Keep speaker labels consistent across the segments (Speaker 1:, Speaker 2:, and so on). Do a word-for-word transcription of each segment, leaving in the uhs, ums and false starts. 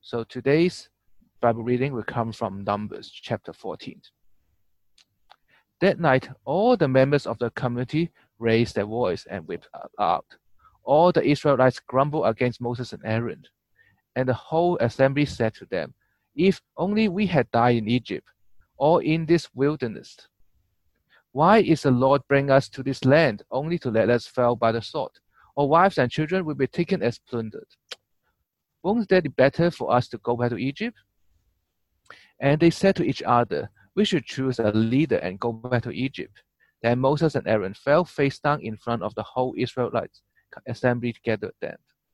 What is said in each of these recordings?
Speaker 1: So today's Bible reading will come from Numbers chapter fourteen. That night, all the members of the community raised their voice and wept out. All the Israelites grumbled against Moses and Aaron. And the whole assembly said to them, "If only we had died in Egypt, or in this wilderness. Why is the Lord bringing us to this land only to let us fall by the sword? Our wives and children will be taken as plundered. Won't that be better for us to go back to Egypt?" And they said to each other, "We should choose a leader and go back to Egypt." Then Moses and Aaron fell face down in front of the whole Israelite assembly gathered them.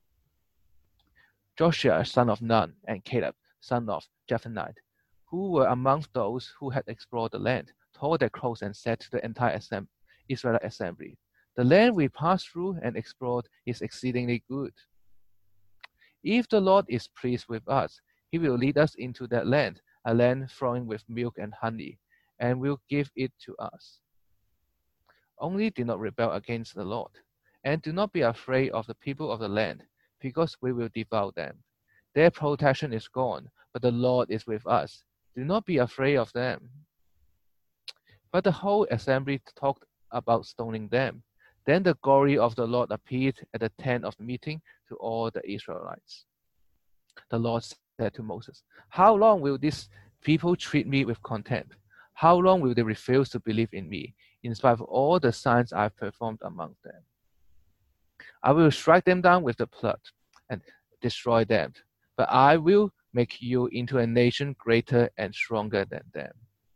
Speaker 1: Joshua, son of Nun, and Caleb, son of Jephunneh, who were amongst those who had explored the land, tore their clothes and said to the entire assem- Israelite assembly, "The land we passed through and explored is exceedingly good. If the Lord is pleased with us, he will lead us into that land, a land flowing with milk and honey, and will give it to us. Only do not rebel against the Lord, and do not be afraid of the people of the land, because we will devour them. Their protection is gone, but the Lord is with us. Do not be afraid of them." But the whole assembly talked about stoning them. Then the glory of the Lord appeared at the tent of meeting to all the Israelites. The Lord said to Moses, "How long will these people treat me with contempt? How long will they refuse to believe in me, in spite of all the signs I've performed among them? I will strike them down with the flood and destroy them, but I will make you into a nation greater and stronger than them."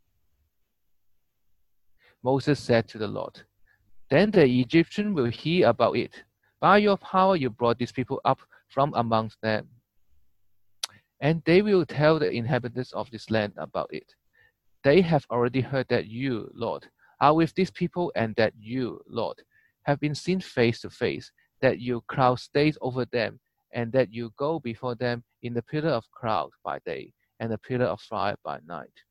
Speaker 1: Moses said to the Lord, "Then the Egyptians will hear about it. By your power you brought these people up from amongst them. And they will tell the inhabitants of this land about it. They have already heard that you, Lord, are with these people, and that you, Lord, have been seen face to face, that your cloud stays over them, and that you go before them in the pillar of cloud by day and the pillar of fire by night.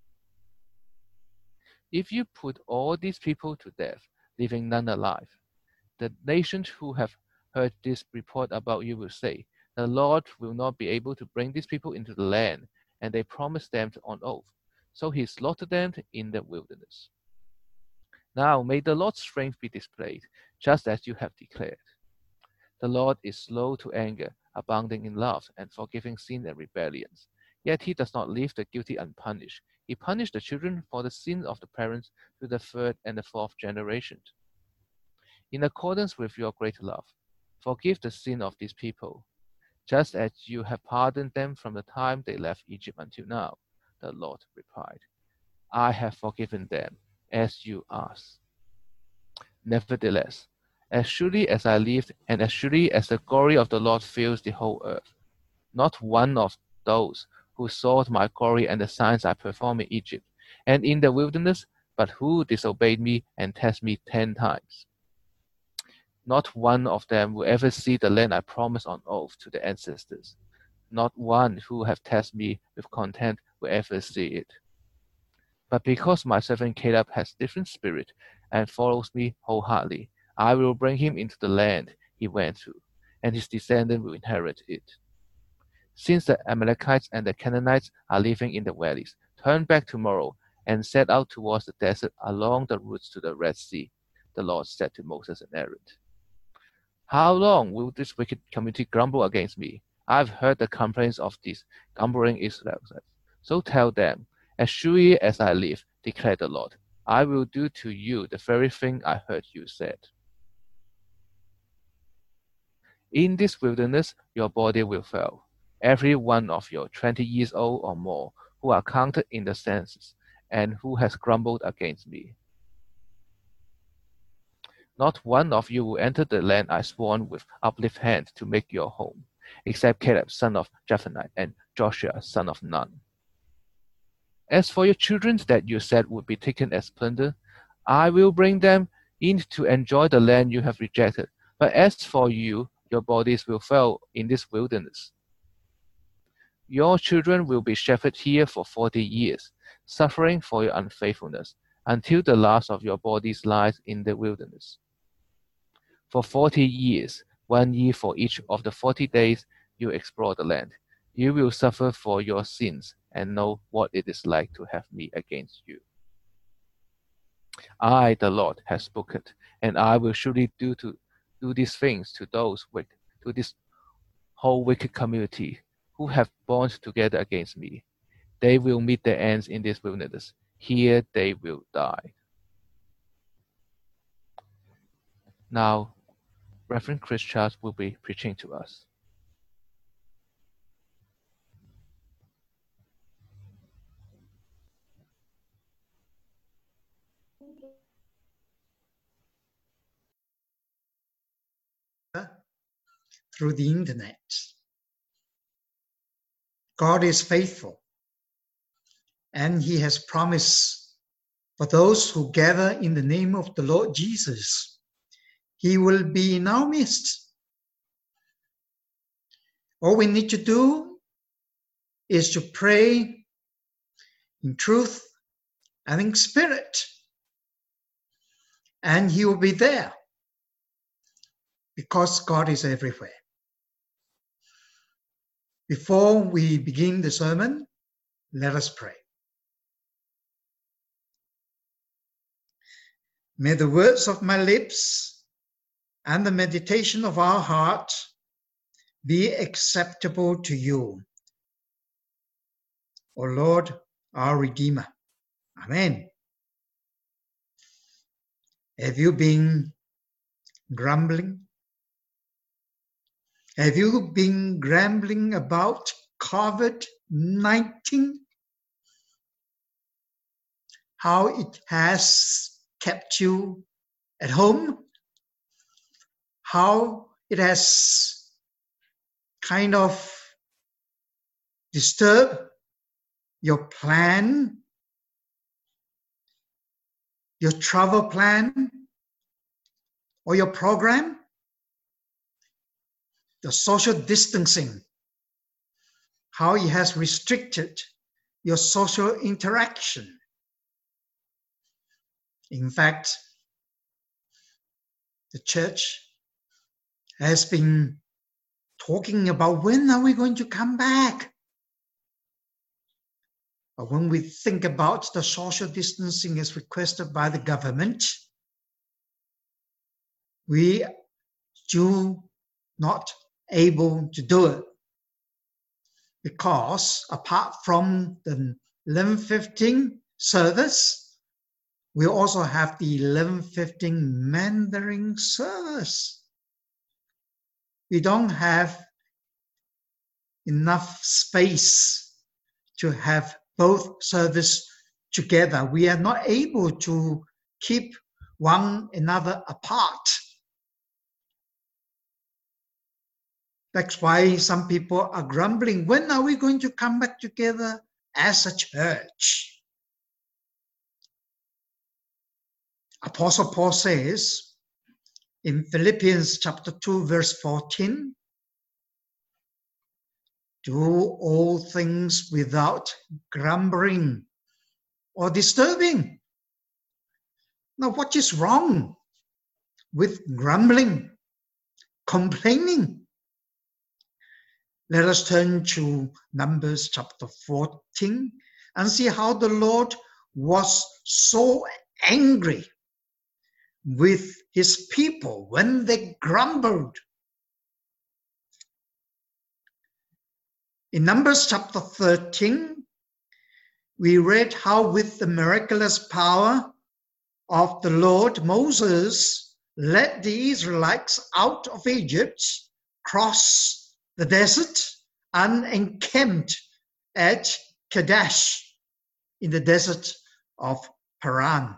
Speaker 1: If you put all these people to death, leaving none alive, the nations who have heard this report about you will say, 'The Lord will not be able to bring these people into the land,' and they promised them on oath. So he slaughtered them in the wilderness. Now may the Lord's strength be displayed, just as you have declared. The Lord is slow to anger, abounding in love, and forgiving sin and rebellions. Yet he does not leave the guilty unpunished. He punished the children for the sin of the parents to the third and the fourth generation. In accordance with your great love, forgive the sin of these people, just as you have pardoned them from the time they left Egypt until now." The Lord replied, "I have forgiven them, as you asked. Nevertheless, as surely as I live, and as surely as the glory of the Lord fills the whole earth, not one of those who saw my glory and the signs I performed in Egypt and in the wilderness, but who disobeyed me and tested me ten times, not one of them will ever see the land I promised on oath to their ancestors. Not one who have tested me with contempt will ever see it. But because my servant Caleb has different spirit and follows me wholeheartedly, I will bring him into the land he went to, and his descendants will inherit it. Since the Amalekites and the Canaanites are living in the valleys, turn back tomorrow and set out towards the desert along the routes to the Red Sea," the Lord said to Moses and Aaron. "How long will this wicked community grumble against me? I've heard the complaints of these grumbling Israelites. So tell them, as surely as I live, declared the Lord, I will do to you the very thing I heard you said. In this wilderness your body will fail, every one of you twenty years old or more, who are counted in the census, and who has grumbled against me. Not one of you will enter the land I sworn with uplifted hand to make your home, except Caleb son of Jephunneh and Joshua son of Nun. As for your children that you said would be taken as plunder, I will bring them in to enjoy the land you have rejected. But as for you, your bodies will fail in this wilderness. Your children will be shepherded here for forty years, suffering for your unfaithfulness, until the last of your bodies lies in the wilderness. For forty years, one year for each of the forty days you explore the land, You will suffer for your sins and know what it is like to have me against you. I, the Lord, have spoken, and I will surely do to do these things to those wicked, to this whole wicked community who have bound together against me. They will meet their ends in this wilderness. Here they will die. Now, Reverend Chris Charles will be preaching to us.
Speaker 2: Through the internet. God is faithful, and he has promised for those who gather in the name of the Lord Jesus, he will be in our midst. All we need to do is to pray in truth and in spirit, and he will be there because God is everywhere. Before we begin the sermon, let us pray. May the words of my lips and the meditation of our heart be acceptable to you, O Lord, our Redeemer. Amen. Have you been grumbling? Have you been grumbling about COVID nineteen? How it has kept you at home? How it has kind of disturbed your plan, your travel plan, or your program? The social distancing, how it has restricted your social interaction. In fact, the church has been talking about when are we going to come back? But when we think about the social distancing as requested by the government, we do not able to do it, because apart from the eleven fifteen service, we also have the eleven fifteen Mandarin service. We don't have enough space to have both services together. We are not able to keep one another apart. That's why some people are grumbling, when are we going to come back together as a church? Apostle Paul says in Philippians chapter two, verse fourteen, do all things without grumbling or disturbing. Now, what is wrong with grumbling, complaining? Let us turn to Numbers chapter fourteen and see how the Lord was so angry with his people when they grumbled. In Numbers chapter thirteen, we read how with the miraculous power of the Lord, Moses led the Israelites out of Egypt, crossed the desert, and encamped at Kadesh in the desert of Paran.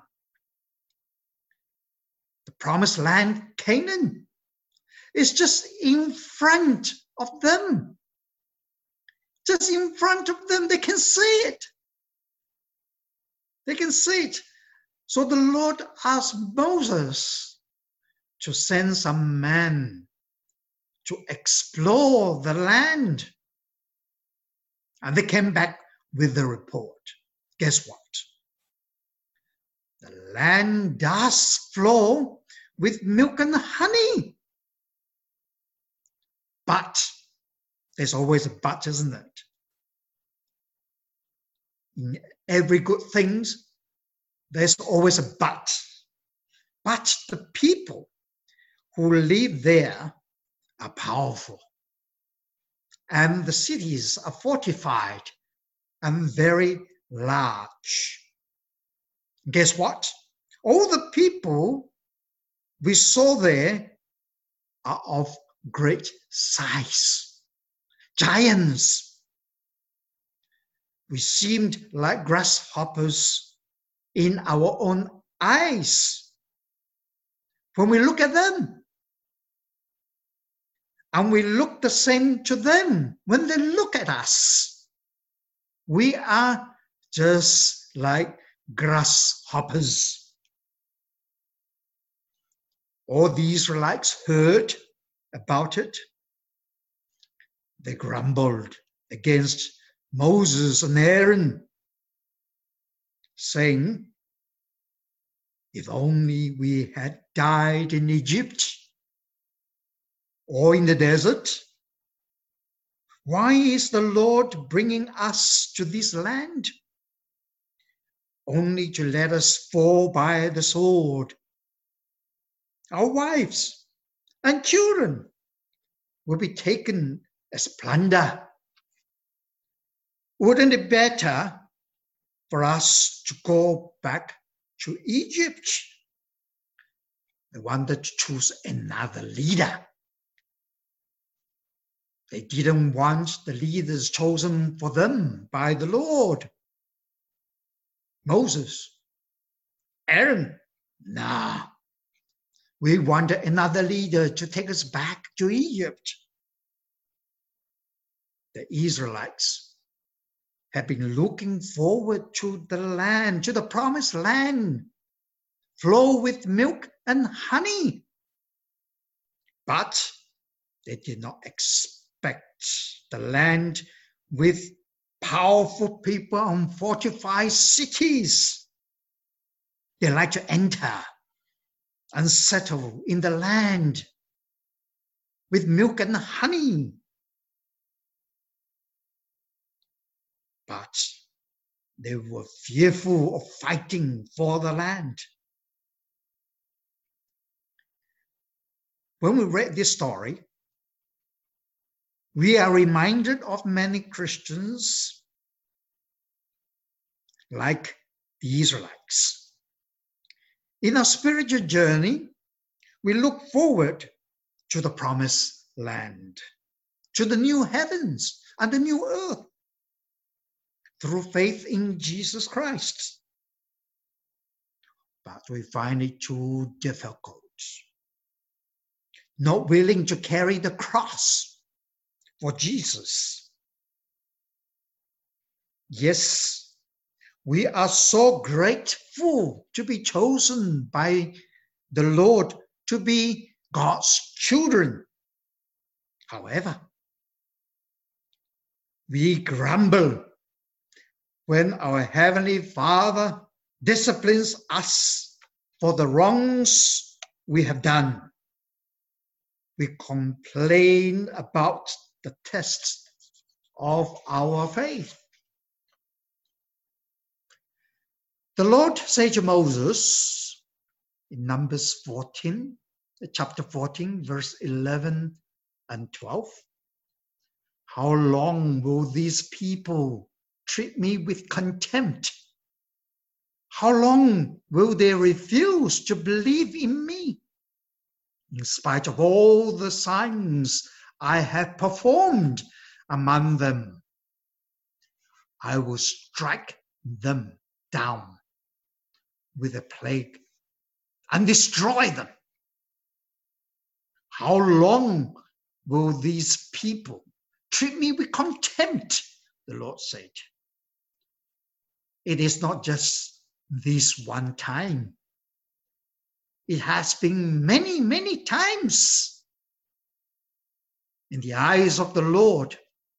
Speaker 2: The promised land, Canaan, is just in front of them. Just in front of them, they can see it. They can see it. So the Lord asked Moses to send some men to explore the land. And they came back with the report. Guess what? The land does flow with milk and honey. But There's always a but, isn't it? In every good thing, there's always a but. But the people who live there are powerful. And the cities are fortified and very large. Guess what? All the people we saw there are of great size. Giants. We seemed like grasshoppers in our own eyes when we look at them. And we look the same to them when they look at us. We are just like grasshoppers. All the Israelites heard about it. They grumbled against Moses and Aaron, saying, if only we had died in Egypt or in the desert. Why is the Lord bringing us to this land? Only to let us fall by the sword. Our wives and children will be taken as plunder. Wouldn't it be better for us to go back to Egypt? They wanted to choose another leader. They didn't want the leaders chosen for them by the Lord. Moses, Aaron, nah. We wanted another leader to take us back to Egypt. The Israelites have been looking forward to the land, to the promised land, flow with milk and honey. But they did not expect the land with powerful people and fortified cities. They like to enter and settle in the land with milk and honey. But they were fearful of fighting for the land. When we read this story, we are reminded of many Christians like the Israelites. In our spiritual journey, we look forward to the promised land, to the new heavens and the new earth, through faith in Jesus Christ. But we find it too difficult, not willing to carry the cross for Jesus. Yes, we are so grateful to be chosen by the Lord to be God's children. However, we grumble when our Heavenly Father disciplines us for the wrongs we have done. We complain about the tests of our faith. The Lord said to Moses in Numbers fourteen, chapter fourteen, verse eleven and twelve, how long will these people treat me with contempt? How long will they refuse to believe in me? In spite of all the signs I have performed among them, I will strike them down with a plague and destroy them. How long will these people treat me with contempt? The Lord said. It is not just this one time. It has been many, many times. In the eyes of the Lord,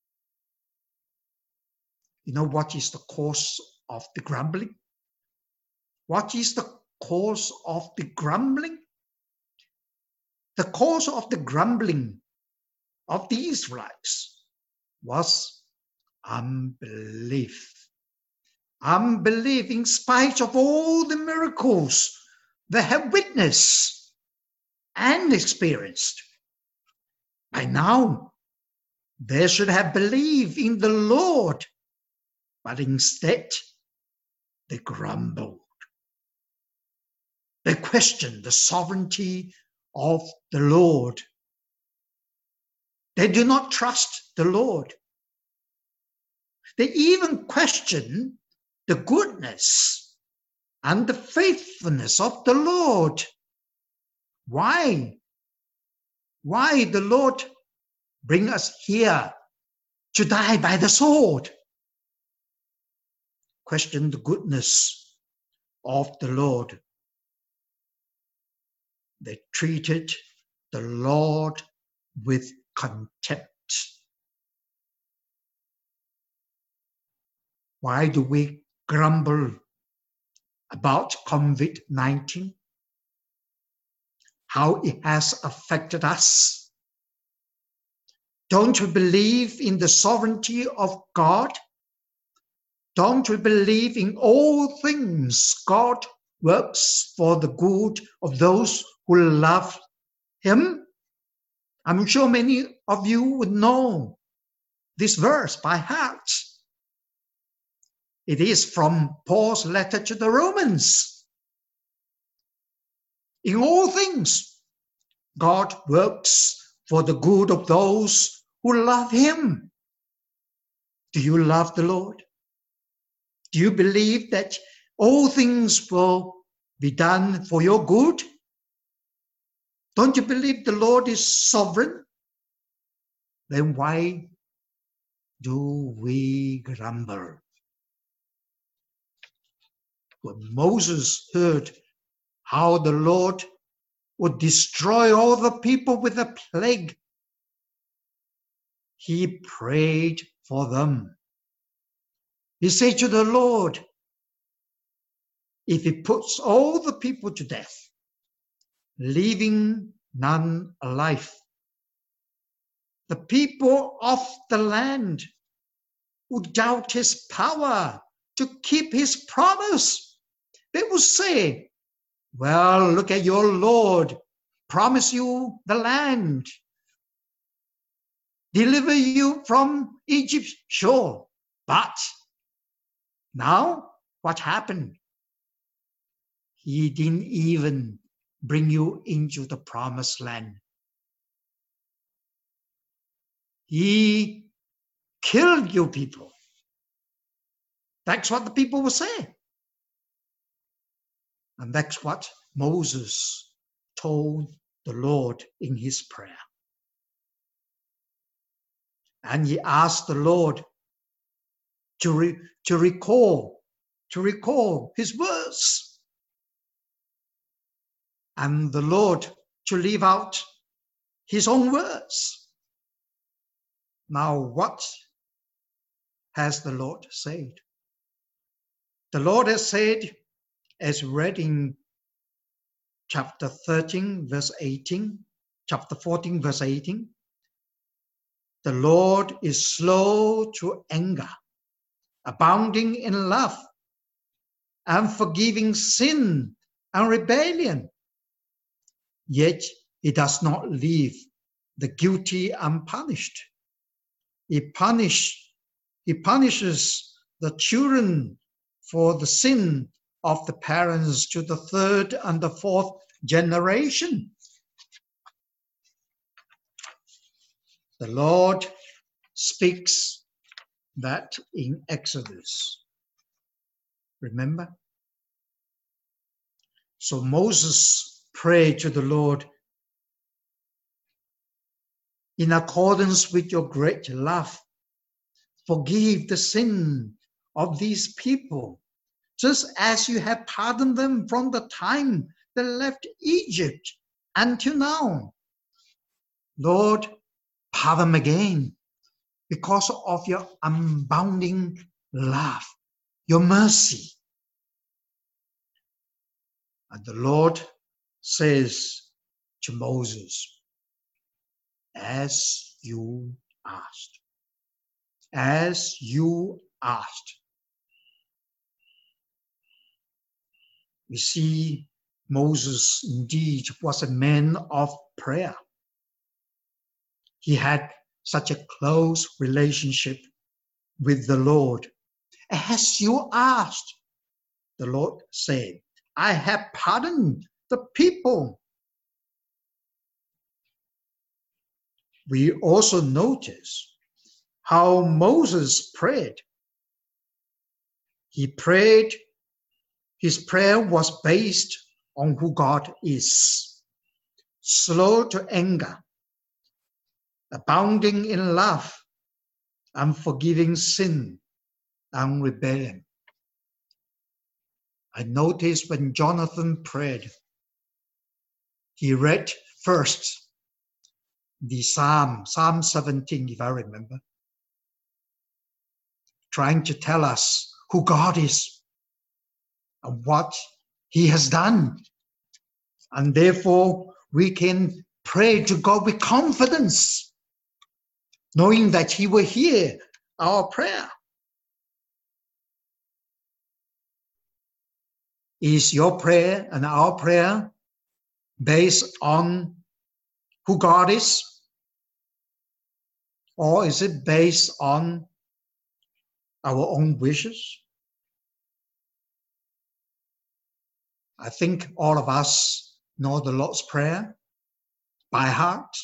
Speaker 2: you know what is the cause of the grumbling? What is the cause of the grumbling? The cause of the grumbling of the Israelites was unbelief. Unbelief in spite of all the miracles they have witnessed and experienced. By now, they should have believed in the Lord, but instead they grumbled. They questioned the sovereignty of the Lord. They do not trust the Lord. They even question the goodness and the faithfulness of the Lord. Why? Why the Lord bring us here to die by the sword? Question the goodness of the Lord. They treated the Lord with contempt. Why do we grumble about COVID nineteen? How it has affected us? Don't we believe in the sovereignty of God? Don't we believe in all things God works for the good of those who love Him? I'm sure many of you would know this verse by heart. It is from Paul's letter to the Romans. In all things, God works for the good of those who love Him. Do you love the Lord? Do you believe that all things will be done for your good? Don't you believe the Lord is sovereign? Then why do we grumble? When Moses heard how the Lord would destroy all the people with a plague, he prayed for them. He said to the Lord, if he puts all the people to death, leaving none alive, the people of the land would doubt his power to keep his promise. They would say, well, look at your Lord, promise you the land, deliver you from Egypt, sure, but now what happened? He didn't even bring you into the promised land. He killed you people. That's what the people will say. And that's what Moses told the Lord in his prayer. And he asked the Lord to, re, to recall, to recall his words. And the Lord to leave out his own words. Now, what has the Lord said? The Lord has said, as read in chapter thirteen, verse eighteen, chapter fourteen, verse eighteen, the Lord is slow to anger, abounding in love, and forgiving sin and rebellion. Yet he does not leave the guilty unpunished. He punish, he punishes the children for the sin of the parents to the third and the fourth generation. The Lord speaks that in Exodus. Remember? So Moses prayed to the Lord, in accordance with your great love, forgive the sin of these people, just as you have pardoned them from the time they left Egypt until now. Lord, pardon them again because of your unbounding love, your mercy. And the Lord says to Moses, as you asked. as you asked. We see Moses indeed was a man of prayer. He had such a close relationship with the Lord. As you asked, the Lord said, I have pardoned the people. We also notice how Moses prayed. He prayed, his prayer was based on who God is, slow to anger, abounding in love, and forgiving sin and rebellion. I noticed when Jonathan prayed, he read first the Psalm, Psalm seventeen, if I remember, trying to tell us who God is and what he has done. And therefore, we can pray to God with confidence, knowing that he will hear our prayer. Is your prayer and our prayer based on who God is? Or is it based on our own wishes? I think all of us know the Lord's Prayer by heart.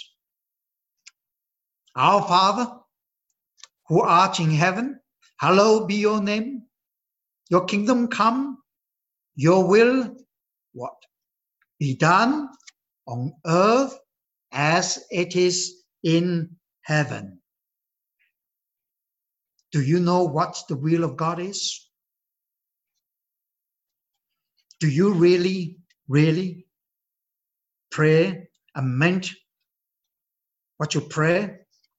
Speaker 2: Our Father, who art in heaven, hallowed be your name. Your kingdom come, your will, what? Be done on earth as it is in heaven. Do you know what the will of God is? Do you really, really pray and meant what you pray?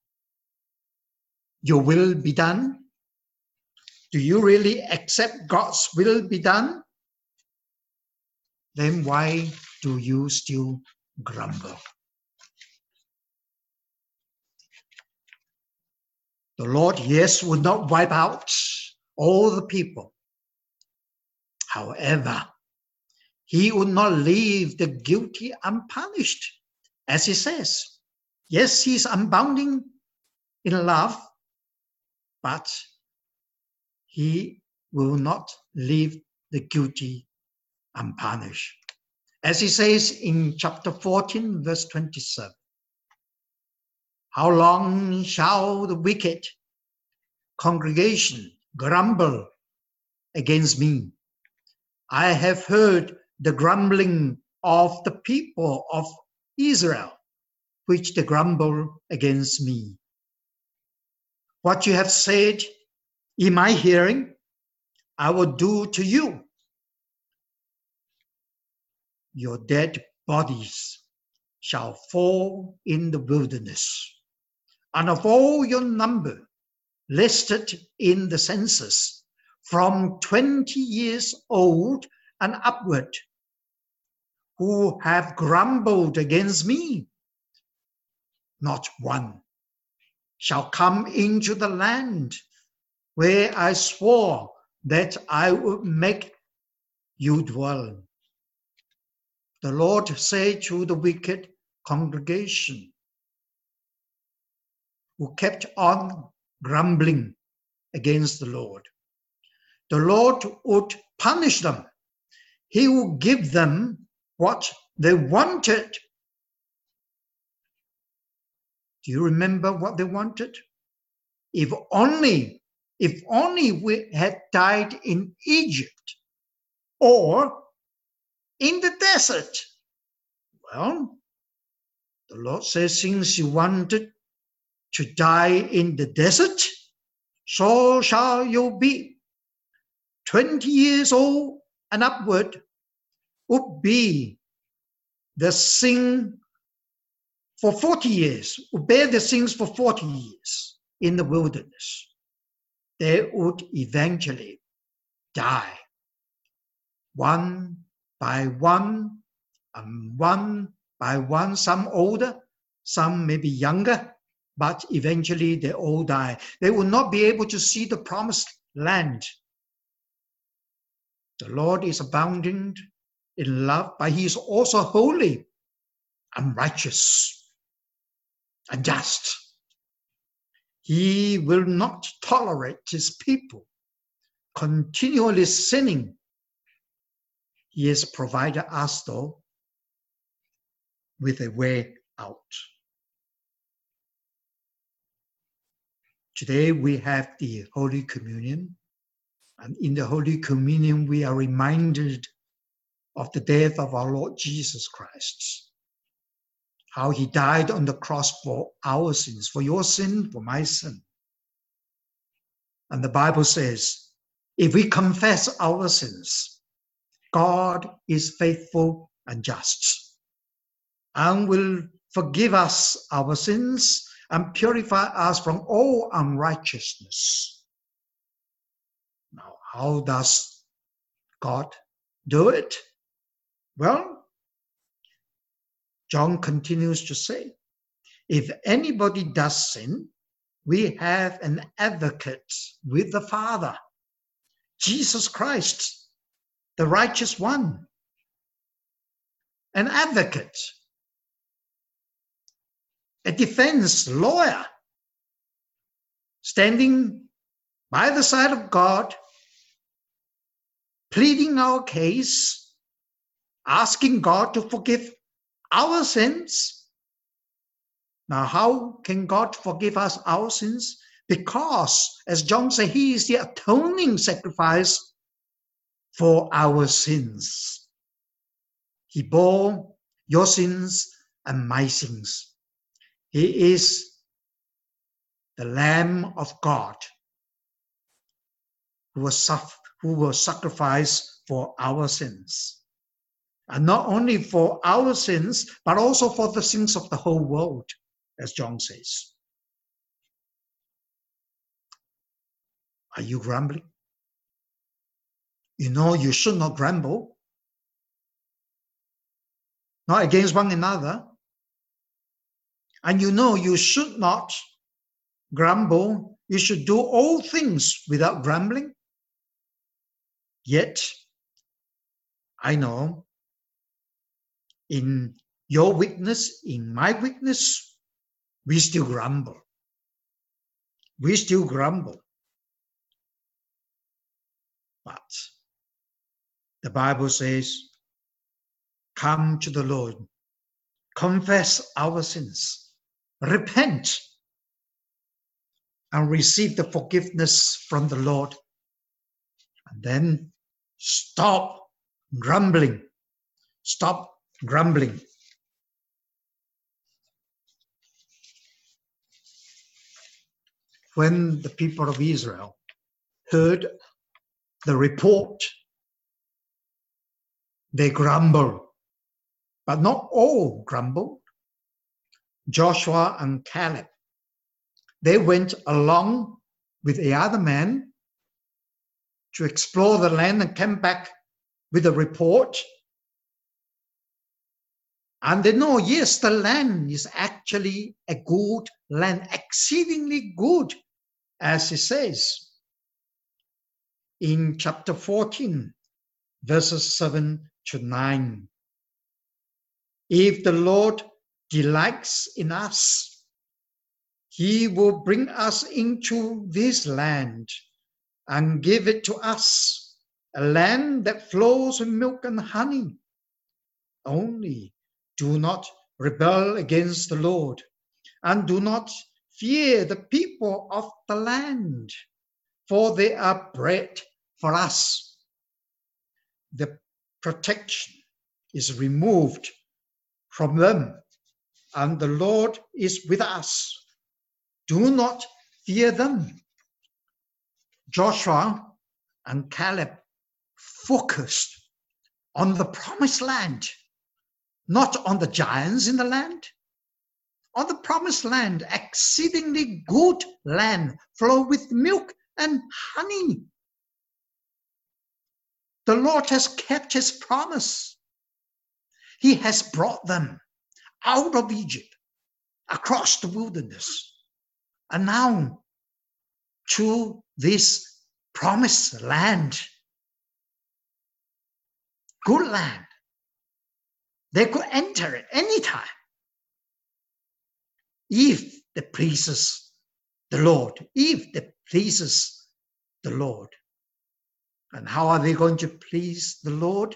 Speaker 2: Your will be done? Do you really accept God's will be done? Then why do you still grumble? The Lord, yes, would not wipe out all the people. However, he would not leave the guilty unpunished, as he says. Yes, he's abounding in love, but he will not leave the guilty unpunished. As he says in chapter fourteen, verse twenty-seven, how long shall the wicked congregation grumble against me? I have heard the grumbling of the people of Israel, which they grumble against me. What you have said in my hearing, I will do to you. Your dead bodies shall fall in the wilderness, and of all your number listed in the census, from twenty years old and upward, who have grumbled against me, not one shall come into the land where I swore that I would make you dwell. The Lord said to the wicked congregation who kept on grumbling against the Lord, the Lord would punish them. He would give them what they wanted. Do you remember what they wanted? If only, if only we had died in Egypt or in the desert. Well, the Lord says, since you wanted to die in the desert, so shall you be. Twenty years old and upward would be the sin for forty years, would bear the sins for forty years in the wilderness. They would eventually die, one by one, and one by one, some older, some maybe younger, but eventually they all die. They will not be able to see the promised land. The Lord is abounding in love, but he is also holy and righteous and just. He will not tolerate his people continually sinning. He has provided us, though, with a way out. Today we have the Holy Communion, and in the Holy Communion we are reminded of the death of our Lord Jesus Christ, how he died on the cross for our sins, for your sin, for my sin. And the Bible says, if we confess our sins, God is faithful and just and will forgive us our sins and purify us from all unrighteousness. Now, how does God do it? Well, John continues to say, if anybody does sin, we have an advocate with the Father, Jesus Christ, the righteous one. An advocate, a defense lawyer, standing by the side of God, pleading our case, asking God to forgive our sins. Now, how can God forgive us our sins? Because, as John said, he is the atoning sacrifice for our sins. He bore your sins and my sins. He is the Lamb of God who was, who was sacrificed for our sins. And not only for our sins, but also for the sins of the whole world, as John says. Are you grumbling? You know you should not grumble. Not against one another. And you know you should not grumble. You should do all things without grumbling. Yet, I know in your witness, in my witness, we still grumble. We still grumble. But the Bible says, come to the Lord, confess our sins, repent, and receive the forgiveness from the Lord. And then stop grumbling. Stop grumbling. When the people of Israel heard the report, they grumbled. But not all grumbled. Joshua and Caleb, they went along with the other men to explore the land and came back with a report. And they know, yes, the land is actually a good land, exceedingly good, as it says in chapter fourteen, verses seven to nine. If the Lord delights in us, he will bring us into this land and give it to us, a land that flows with milk and honey. Only do not rebel against the Lord, and do not fear the people of the land, for they are bread for us. The protection is removed from them, and the Lord is with us. Do not fear them. Joshua and Caleb focused on the promised land, not on the giants in the land, on the promised land, exceedingly good land, flow with milk and honey. The Lord has kept his promise. He has brought them out of Egypt, across the wilderness, And now, to this promised land, good land, they could enter it anytime if it pleases the Lord, if it pleases the Lord. And how are they going to please the Lord?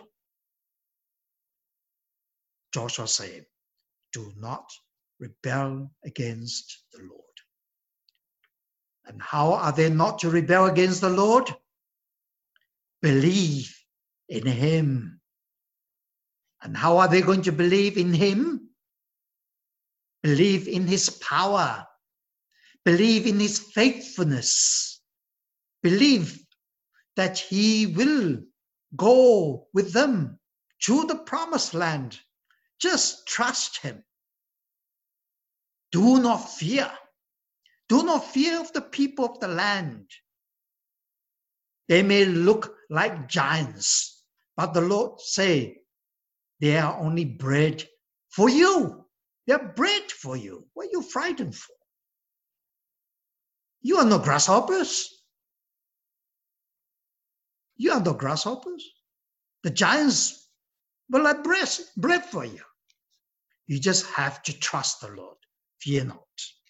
Speaker 2: Joshua said, do not rebel against the Lord. And how are they not to rebel against the Lord? Believe in him. And how are they going to believe in him? Believe in his power. Believe in his faithfulness. Believe that he will go with them to the promised land. Just trust him. Do not fear. Do not fear of the people of the land. They may look like giants, but the Lord say, they are only bread for you. They are bread for you. What are you frightened for? You are no grasshoppers. You are no grasshoppers. The giants will like bread, bread for you. You just have to trust the Lord. Fear not.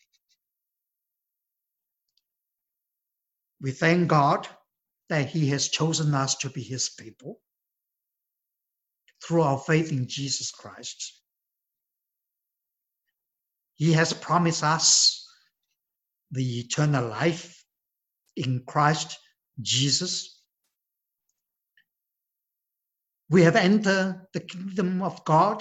Speaker 2: We thank God that he has chosen us to be his people through our faith in Jesus Christ. He has promised us the eternal life in Christ Jesus. We have entered the kingdom of God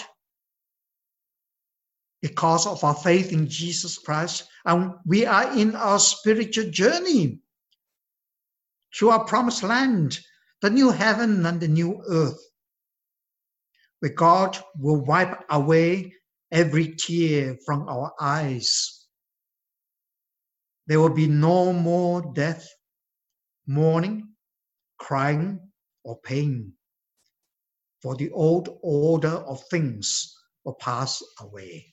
Speaker 2: because of our faith in Jesus Christ, and we are in our spiritual journey to our promised land, the new heaven and the new earth, where God will wipe away every tear from our eyes. There will be no more death, mourning, crying, or pain, for the old order of things will pass away.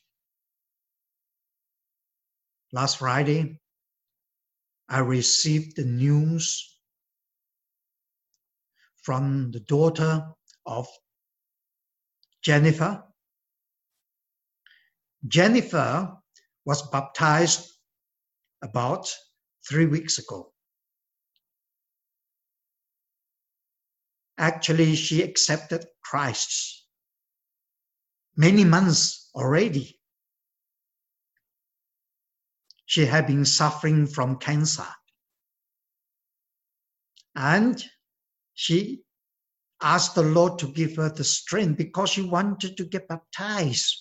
Speaker 2: Last Friday, I received the news from the daughter of Jennifer. Jennifer was baptized about three weeks ago. Actually, she accepted Christ many months already. She had been suffering from cancer. And she asked the Lord to give her the strength because she wanted to get baptized.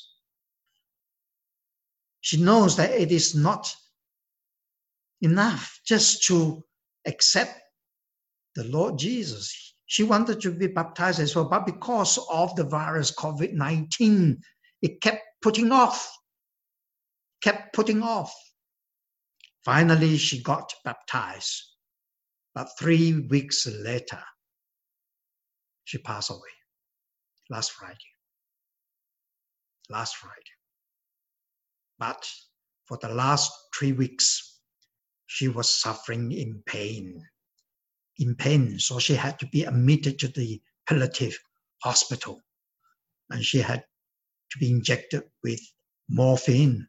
Speaker 2: She knows that it is not enough just to accept the Lord Jesus. She wanted to be baptized as well, but because of the virus COVID nineteen, it kept putting off, kept putting off. Finally, she got baptized, but three weeks later, she passed away last Friday. Last Friday. But for the last three weeks, she was suffering in pain. In pain, so she had to be admitted to the palliative hospital. And she had to be injected with morphine.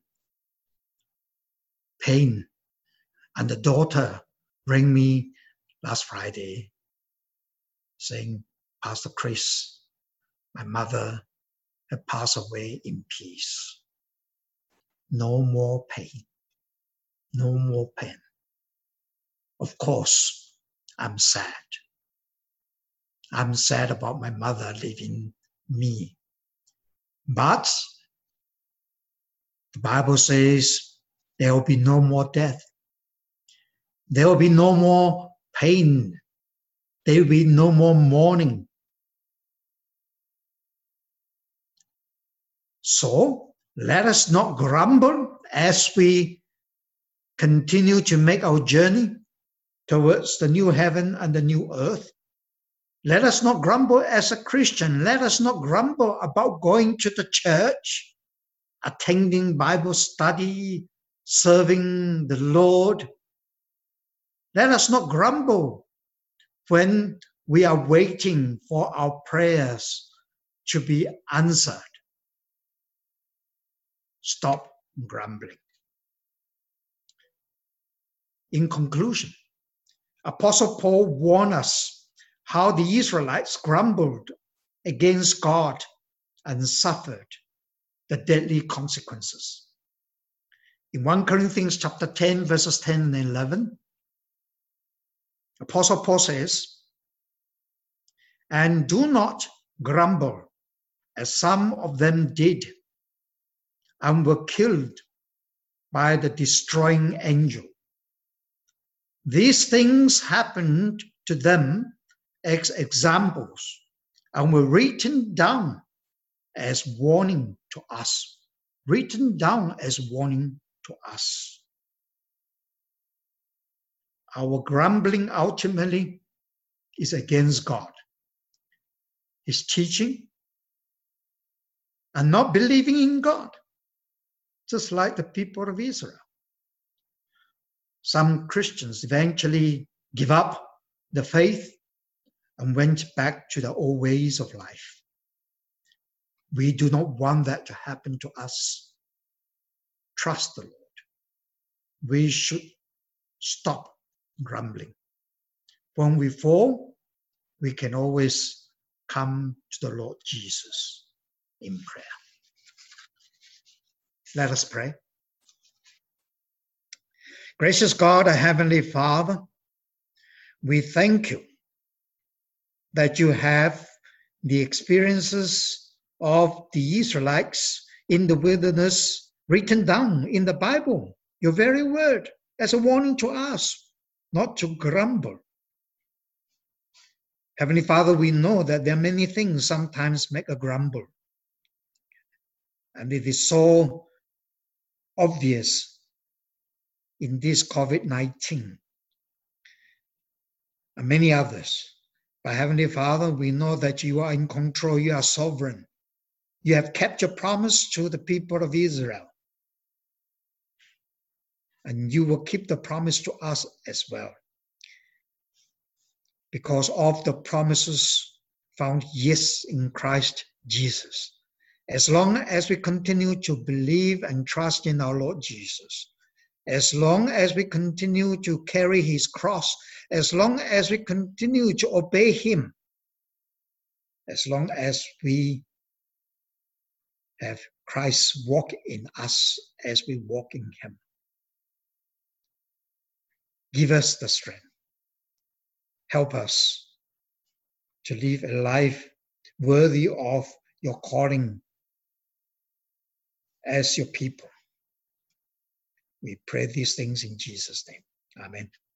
Speaker 2: Pain. And the daughter rang me last Friday saying, Pastor Chris, my mother had passed away in peace. No more pain. No more pain. Of course, I'm sad. I'm sad about my mother leaving me. But the Bible says there will be no more death. There will be no more pain. There will be no more mourning. So let us not grumble as we continue to make our journey towards the new heaven and the new earth. Let us not grumble as a Christian. Let us not grumble about going to the church, attending Bible study, serving the Lord, let us not grumble when we are waiting for our prayers to be answered. Stop grumbling. In conclusion, Apostle Paul warned us how the Israelites grumbled against God and suffered the deadly consequences. In First Corinthians chapter ten, verses ten and eleven, Apostle Paul says, "And do not grumble, as some of them did, and were killed by the destroying angel. These things happened to them as examples, and were written down as warning to us." Written down as warning to us. Our grumbling ultimately is against God, His teaching, and not believing in God, just like the people of Israel. Some Christians eventually give up the faith and went back to the old ways of life. We do not want that to happen to us. Trust the Lord. We should stop grumbling. When we fall, we can always come to the Lord Jesus in prayer. Let us pray. Gracious God, our Heavenly Father, we thank you that you have the experiences of the Israelites in the wilderness written down in the Bible, your very word, as a warning to us not to grumble. Heavenly Father, we know that there are many things sometimes make a grumble. And it is so obvious in this COVID nineteen and many others. But Heavenly Father, we know that you are in control, you are sovereign. You have kept your promise to the people of Israel. And you will keep the promise to us as well. Because of the promises found, yes, in Christ Jesus. As long as we continue to believe and trust in our Lord Jesus, as long as we continue to carry his cross, as long as we continue to obey him, as long as we have Christ walk in us as we walk in him. Give us the strength. Help us to live a life worthy of your calling as your people. We pray these things in Jesus' name. Amen.